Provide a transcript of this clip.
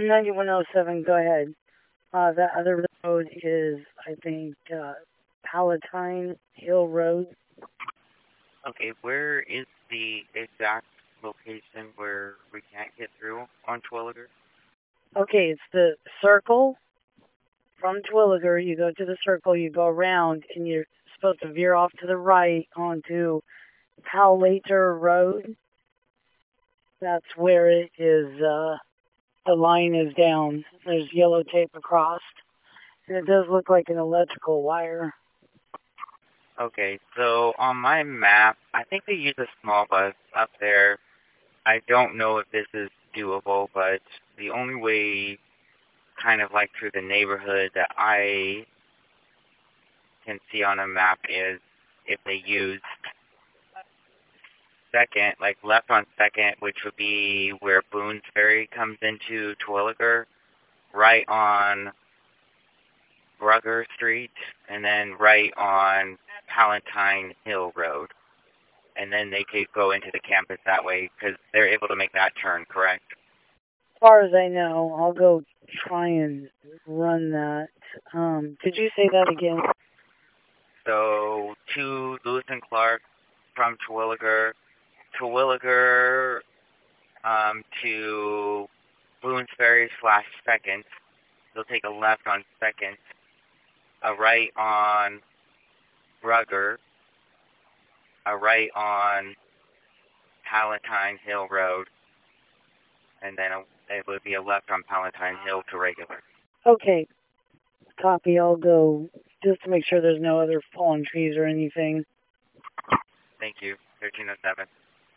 9107, go ahead. That other road is, I think, Palatine Hill Road. Okay, where is the exact location where we can't get through on Twilliger? Okay, it's the circle from Twilliger. You go to the circle, you go around, and you're supposed to veer off to the right onto Palater Road. That's where it is, the line is down. There's yellow tape across. And it does look like an electrical wire. Okay, so on my map, I think they use a small bus up there. I don't know if this is doable, but the only way, kind of like through the neighborhood, that I can see on a map is if they use second, like left on second, which would be where Boone's Ferry comes into Terwilliger, right on Brugger Street, and then right on Palatine Hill Road. And then they could go into the campus that way because they're able to make that turn, correct? As far as I know, I'll go try and run that. Could you say that again? So to Lewis and Clark from Terwilliger to Boone's Ferry / Second. They'll take a left on Second, a right on Brugger, a right on Palatine Hill Road, and then it would be a left on Palatine Hill to regular. Okay. Copy. I'll go just to make sure there's no other fallen trees or anything. Thank you. 1307.